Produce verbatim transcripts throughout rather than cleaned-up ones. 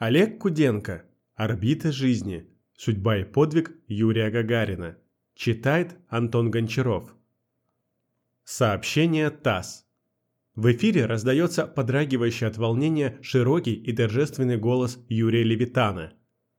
Олег Куденко. Орбита жизни. Судьба и подвиг Юрия Гагарина. Читает Антон Гончаров. Сообщение ТАСС. В эфире раздается подрагивающий от волнения широкий и торжественный голос Юрия Левитана.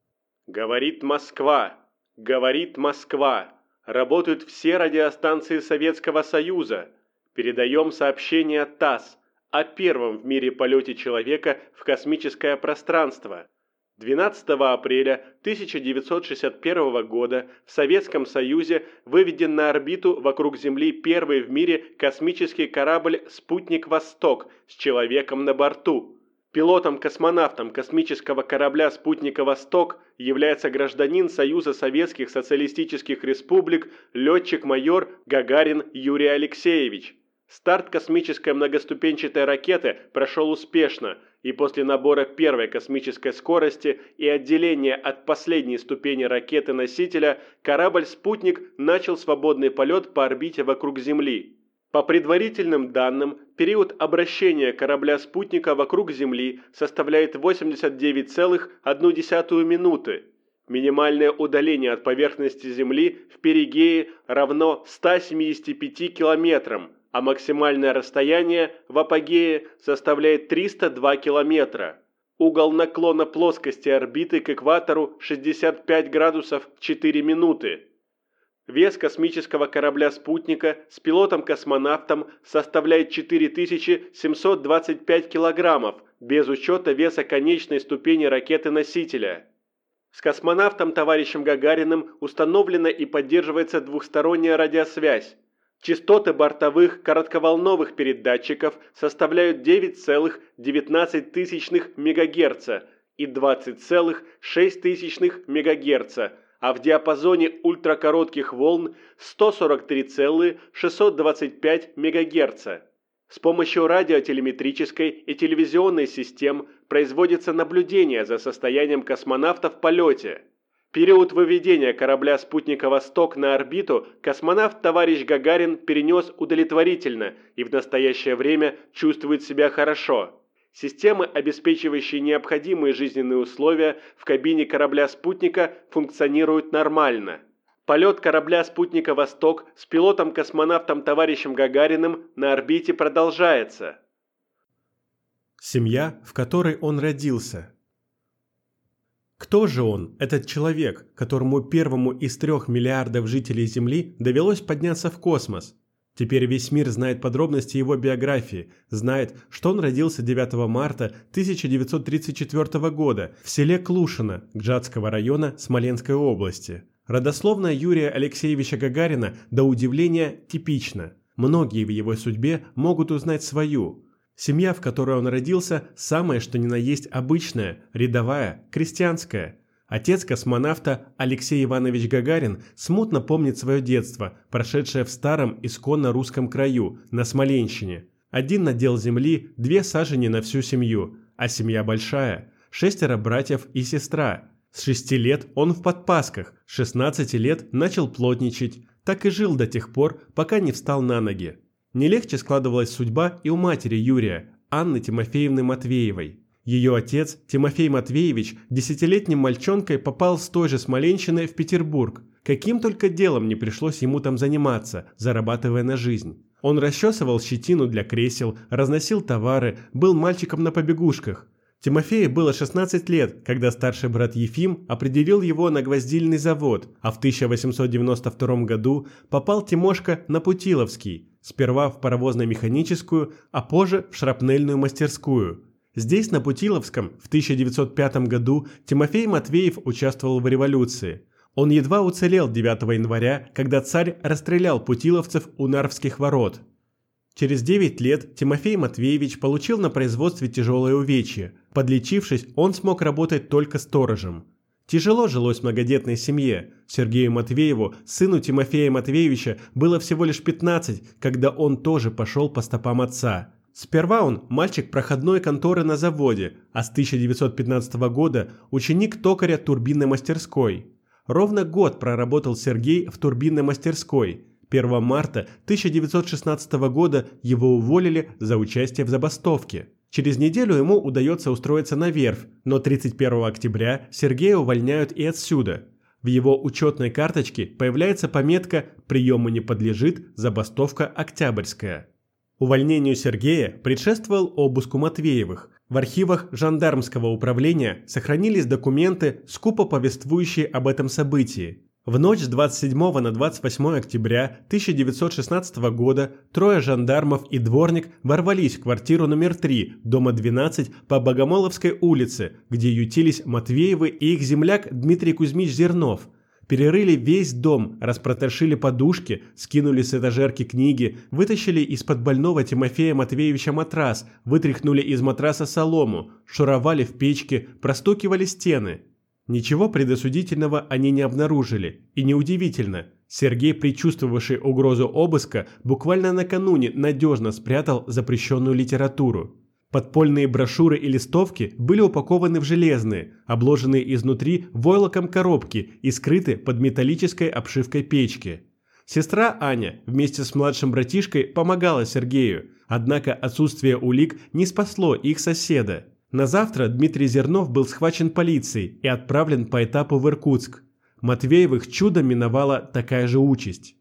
«Говорит Москва! Говорит Москва! Работают все радиостанции Советского Союза. Передаем сообщение ТАСС о первом в мире полете человека в космическое пространство. двенадцатого апреля тысяча девятьсот шестьдесят первого года в Советском Союзе выведен на орбиту вокруг Земли первый в мире космический корабль «Спутник Восток» с человеком на борту. Пилотом-космонавтом космического корабля «Спутника Восток» является гражданин Союза Советских Социалистических Республик летчик-майор Гагарин Юрий Алексеевич. Старт космической многоступенчатой ракеты прошел успешно, и после набора первой космической скорости и отделения от последней ступени ракеты-носителя корабль-спутник начал свободный полет по орбите вокруг Земли. По предварительным данным, период обращения корабля-спутника вокруг Земли составляет восемьдесят девять целых одна десятая минуты. Минимальное удаление от поверхности Земли в перигее равно ста семидесяти пяти километрам, а максимальное расстояние в апогее составляет триста два километра. Угол наклона плоскости орбиты к экватору шестьдесят пять градусов четыре минуты. Вес космического корабля-спутника с пилотом-космонавтом составляет четыре тысячи семьсот двадцать пять килограммов, без учета веса конечной ступени ракеты-носителя. С космонавтом товарищем Гагариным установлена и поддерживается двухсторонняя радиосвязь. Частоты бортовых коротковолновых передатчиков составляют девять целых девятнадцать тысячных мегагерца и двадцать целых шесть тысячных мегагерца, а в диапазоне ультракоротких волн сто сорок три целых шестьсот двадцать пять мегагерца. С помощью радиотелеметрической и телевизионной систем производится наблюдение за состоянием космонавта в полете. Период выведения корабля «Спутника Восток» на орбиту космонавт товарищ Гагарин перенес удовлетворительно и в настоящее время чувствует себя хорошо. Системы, обеспечивающие необходимые жизненные условия в кабине корабля-спутника, функционируют нормально. Полет корабля «Спутника Восток» с пилотом-космонавтом товарищем Гагариным на орбите продолжается. Семья, в которой он родился. Кто же он, этот человек, которому первому из трех миллиардов жителей Земли довелось подняться в космос? Теперь весь мир знает подробности его биографии, знает, что он родился девятого марта тысяча девятьсот тридцать четвёртого года в селе Клушино Гжатского района Смоленской области. Родословная Юрия Алексеевича Гагарина до удивления типична. Многие в его судьбе могут узнать свою. Семья, в которой он родился, самое что ни на есть обычная, рядовая, крестьянская. Отец космонавта Алексей Иванович Гагарин смутно помнит свое детство, прошедшее в старом исконно русском краю, на Смоленщине. Один надел земли, две сажени на всю семью, а семья большая, шестеро братьев и сестра. С шести лет он в подпасках, с шестнадцати лет начал плотничать, так и жил до тех пор, пока не встал на ноги. Не легче складывалась судьба и у матери Юрия, Анны Тимофеевны Матвеевой. Ее отец, Тимофей Матвеевич, десятилетним мальчонкой попал с той же Смоленщины в Петербург. Каким только делом не пришлось ему там заниматься, зарабатывая на жизнь. Он расчесывал щетину для кресел, разносил товары, был мальчиком на побегушках. Тимофею было шестнадцать лет, когда старший брат Ефим определил его на гвоздильный завод, а в тысяча восемьсот девяносто втором году попал Тимошка на Путиловский, сперва в паровозно-механическую, а позже в шрапнельную мастерскую. Здесь, на Путиловском, в тысяча девятьсот пятом году Тимофей Матвеев участвовал в революции. Он едва уцелел девятого января, когда царь расстрелял путиловцев у Нарвских ворот. Через девять лет Тимофей Матвеевич получил на производстве тяжелое увечье. Подлечившись, он смог работать только сторожем. Тяжело жилось многодетной семье. Сергею Матвееву, сыну Тимофея Матвеевича, было всего лишь пятнадцать, когда он тоже пошел по стопам отца. Сперва он мальчик проходной конторы на заводе, а с тысяча девятьсот пятнадцатого года ученик токаря турбинной мастерской. Ровно год проработал Сергей в турбинной мастерской. первого марта тысяча девятьсот шестнадцатого года его уволили за участие в забастовке. Через неделю ему удается устроиться на верфь, но тридцать первого октября Сергея увольняют и отсюда. В его учетной карточке появляется пометка «Приему не подлежит, забастовка Октябрьская». Увольнению Сергея предшествовал обыск у Матвеевых. В архивах жандармского управления сохранились документы, скупо повествующие об этом событии. В ночь с двадцать седьмого на двадцать восьмое октября тысяча девятьсот шестнадцатого года трое жандармов и дворник ворвались в квартиру номер три, дома двенадцать по Богомоловской улице, где ютились Матвеевы и их земляк Дмитрий Кузьмич Зернов. Перерыли весь дом, распротрошили подушки, скинули с этажерки книги, вытащили из-под больного Тимофея Матвеевича матрас, вытряхнули из матраса солому, шуровали в печке, простукивали стены. Ничего предосудительного они не обнаружили. И неудивительно, Сергей, предчувствовавший угрозу обыска, буквально накануне надежно спрятал запрещенную литературу. Подпольные брошюры и листовки были упакованы в железные, обложенные изнутри войлоком коробки и скрыты под металлической обшивкой печки. Сестра Аня вместе с младшим братишкой помогала Сергею, однако отсутствие улик не спасло их соседа. На завтра Дмитрий Зернов был схвачен полицией и отправлен по этапу в Иркутск. Матвеевых чудом миновала такая же участь.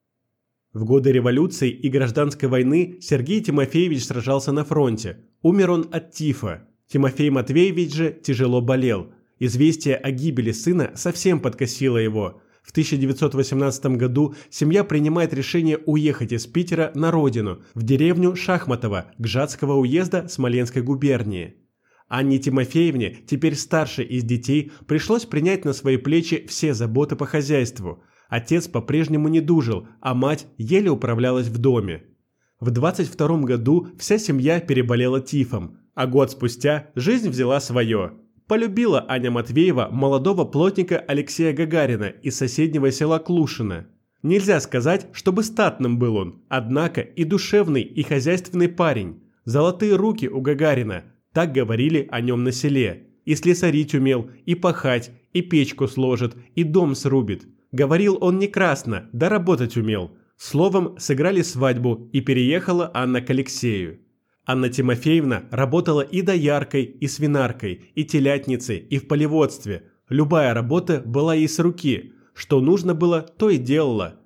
В годы революции и гражданской войны Сергей Тимофеевич сражался на фронте. Умер он от тифа. Тимофей Матвеевич же тяжело болел. Известие о гибели сына совсем подкосило его. В тысяча девятьсот восемнадцатом году семья принимает решение уехать из Питера на родину, в деревню Шахматово Гжатского уезда Смоленской губернии. Анне Тимофеевне, теперь старшей из детей, пришлось принять на свои плечи все заботы по хозяйству. Отец по-прежнему не дужил, а мать еле управлялась в доме. В двадцать втором году вся семья переболела тифом, а год спустя жизнь взяла свое. Полюбила Аня Матвеева молодого плотника Алексея Гагарина из соседнего села Клушино. Нельзя сказать, чтобы статным был он, однако и душевный, и хозяйственный парень. Золотые руки у Гагарина. Так говорили о нем на селе. И слесарить умел, и пахать, и печку сложит, и дом срубит. Говорил он не красно, да работать умел. Словом, сыграли свадьбу, и переехала Анна к Алексею. Анна Тимофеевна работала и дояркой, и свинаркой, и телятницей, и в полеводстве. Любая работа была ей с руки. Что нужно было, то и делала.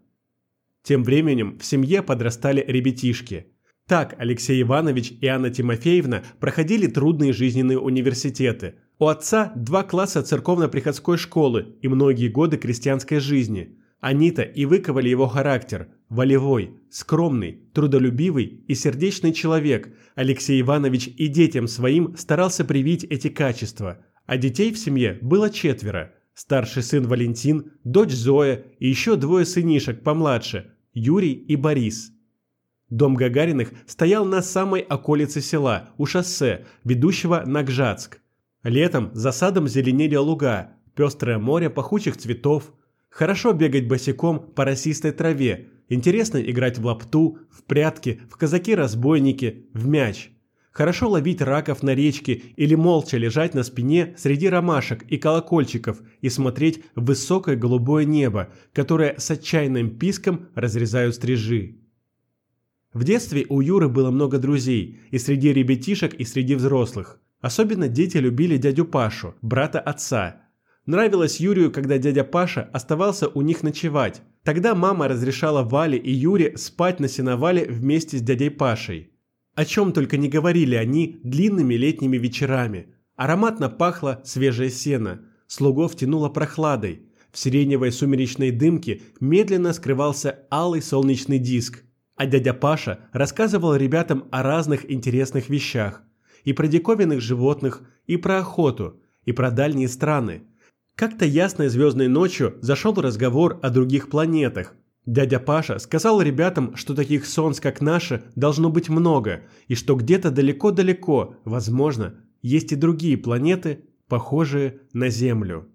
Тем временем в семье подрастали ребятишки. Так Алексей Иванович и Анна Тимофеевна проходили трудные жизненные университеты. У отца два класса церковно-приходской школы и многие годы крестьянской жизни. Они-то и выковали его характер. Волевой, скромный, трудолюбивый и сердечный человек. Алексей Иванович и детям своим старался привить эти качества. А детей в семье было четверо. Старший сын Валентин, дочь Зоя и еще двое сынишек помладше – Юрий и Борис. Дом Гагариных стоял на самой околице села, у шоссе, ведущего на Гжатск. Летом за садом зеленели луга, пестрое море пахучих цветов. Хорошо бегать босиком по росистой траве, интересно играть в лапту, в прятки, в казаки-разбойники, в мяч. Хорошо ловить раков на речке или молча лежать на спине среди ромашек и колокольчиков и смотреть в высокое голубое небо, которое с отчаянным писком разрезают стрижи. В детстве у Юры было много друзей, и среди ребятишек, и среди взрослых. Особенно дети любили дядю Пашу, брата отца. Нравилось Юрию, когда дядя Паша оставался у них ночевать. Тогда мама разрешала Вале и Юре спать на сеновале вместе с дядей Пашей. О чем только не говорили они длинными летними вечерами. Ароматно пахло свежее сено, слугов тянуло прохладой. В сиреневой сумеречной дымке медленно скрывался алый солнечный диск. А дядя Паша рассказывал ребятам о разных интересных вещах. И про диковинных животных, и про охоту, и про дальние страны. Как-то ясной звездной ночью зашел разговор о других планетах. Дядя Паша сказал ребятам, что таких солнц, как наше, должно быть много, и что где-то далеко-далеко, возможно, есть и другие планеты, похожие на Землю.